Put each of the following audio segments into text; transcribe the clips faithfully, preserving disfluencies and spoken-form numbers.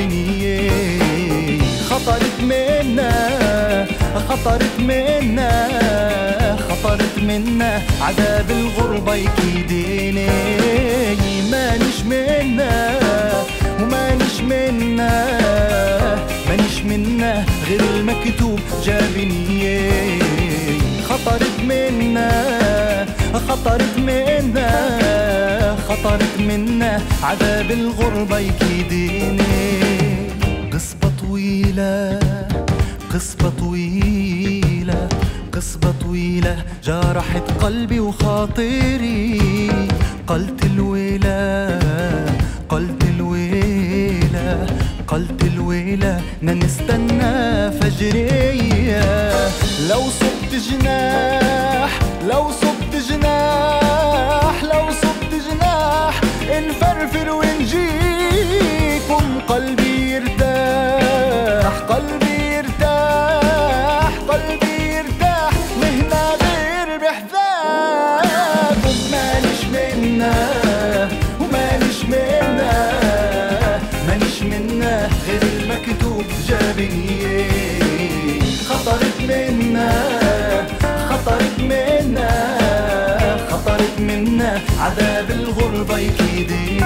جابني. خطرت منا خطرت منا خطرت منا عذاب الغربة يكيديني. مانيش منا ومانيش منا مانيش منا غير المكتوب جابني. خطرت منا خطرت منا خطرت منا عذاب الغربة يكيديني. قصة طويلة قصة طويلة قصة طويلة جرحت قلبي وخاطري. قلت الويلة قلت الويلة قلت الويلة نستنى فجرية. لو صبت جناح لو صبت جناح لو صبت جناح نفرفر ونجيكم. قلبي يرتاح قلبي يرتاح قلبي يرتاح مهنا غير بحذاكم. مانيش منا ومانيش منا مانيش منا غير المكتوب جابني. خطرت منا خطرت منا خطرت منا عذاب الغربة يكيديني.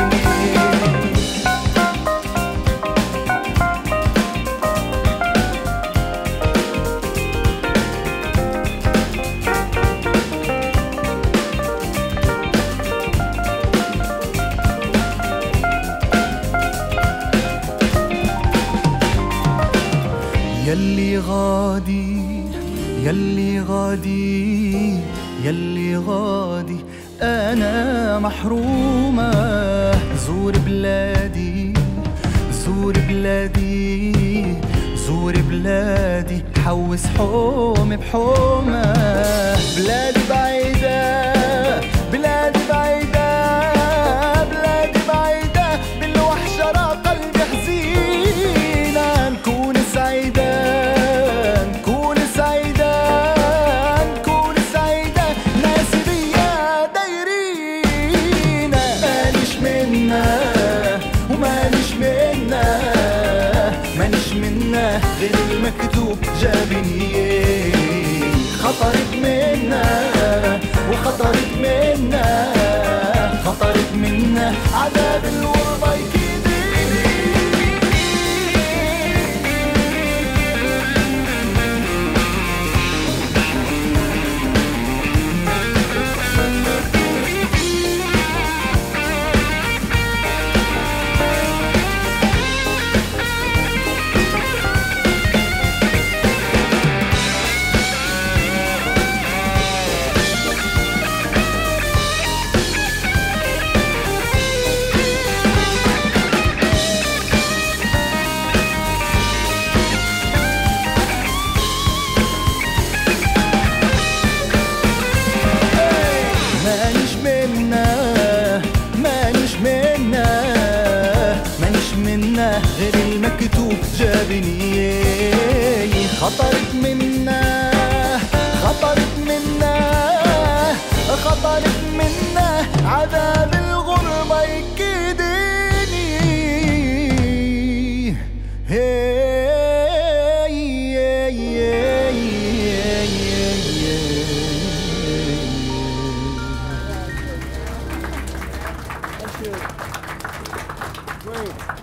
يلي غادي يلي غادي يلي غادي أنا محرومة. زور بلادي زور بلادي زور بلادي حوس حومي بحومة. بلادي بعيدة بلادي بعيدة بلادي بعيدة بالوحشة را قلبي حزينة. نكون سعيدة نكون سعيدة نكون سعيدة ناسي بيا دايرينا. مانيش منا ومانيش منا مانيش منا غير المكتوب جابني. خطرت منا وخطرت منا خطرت منا عذاب الغربة يكيديني. مانيش منا مانيش منا مانيش منا غير المكتوب جابني. خطرت منا خطرت منا خطرت منا عذاب الغربة يكيدني. Great.